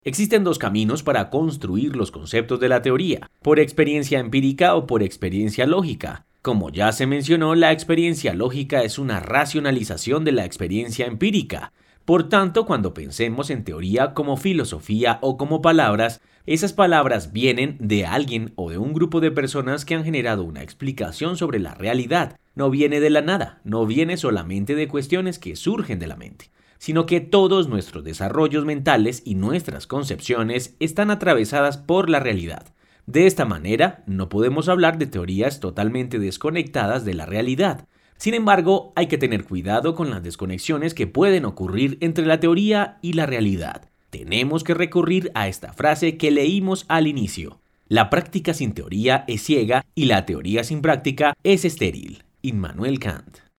Existen dos caminos para construir los conceptos de la teoría, por experiencia empírica o por experiencia lógica. Como ya se mencionó, la experiencia lógica es una racionalización de la experiencia empírica. Por tanto, cuando pensemos en teoría como filosofía o como palabras, esas palabras vienen de alguien o de un grupo de personas que han generado una explicación sobre la realidad. No viene de la nada, no viene solamente de cuestiones que surgen de la mente, sino que todos nuestros desarrollos mentales y nuestras concepciones están atravesadas por la realidad. De esta manera, no podemos hablar de teorías totalmente desconectadas de la realidad. Sin embargo, hay que tener cuidado con las desconexiones que pueden ocurrir entre la teoría y la realidad. Tenemos que recurrir a esta frase que leímos al inicio. La práctica sin teoría es ciega y la teoría sin práctica es estéril. Immanuel Kant.